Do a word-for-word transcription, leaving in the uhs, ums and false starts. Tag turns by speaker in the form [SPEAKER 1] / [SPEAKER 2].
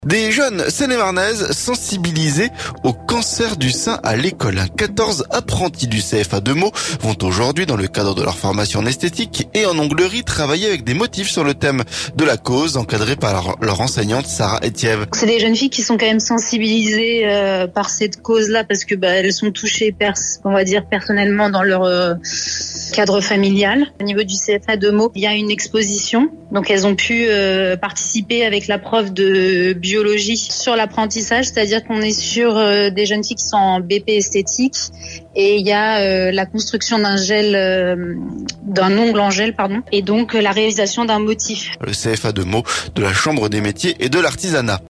[SPEAKER 1] Des jeunes seine-et-marnaises sensibilisés au cancer du sein à l'école. quatorze apprentis du C F A de Meaux vont aujourd'hui, dans le cadre de leur formation en esthétique et en onglerie, travailler avec des motifs sur le thème de la cause, encadrés par leur, leur enseignante Sarah Etiève.
[SPEAKER 2] C'est des jeunes filles qui sont quand même sensibilisées euh, par cette cause-là parce que bah, elles sont touchées, pers- on va dire personnellement dans leur euh, cadre familial. Au niveau du C F A de Meaux, il y a une exposition, donc elles ont pu euh, participer avec la prof de biologie sur l'apprentissage, c'est-à-dire qu'on est sur euh, des jeunes filles qui sont en B P esthétique et il y a euh, la construction d'un gel, euh, d'un ongle en gel, pardon, et donc euh, la réalisation d'un motif.
[SPEAKER 1] Le C F A de Meaux de la Chambre des métiers et de l'artisanat.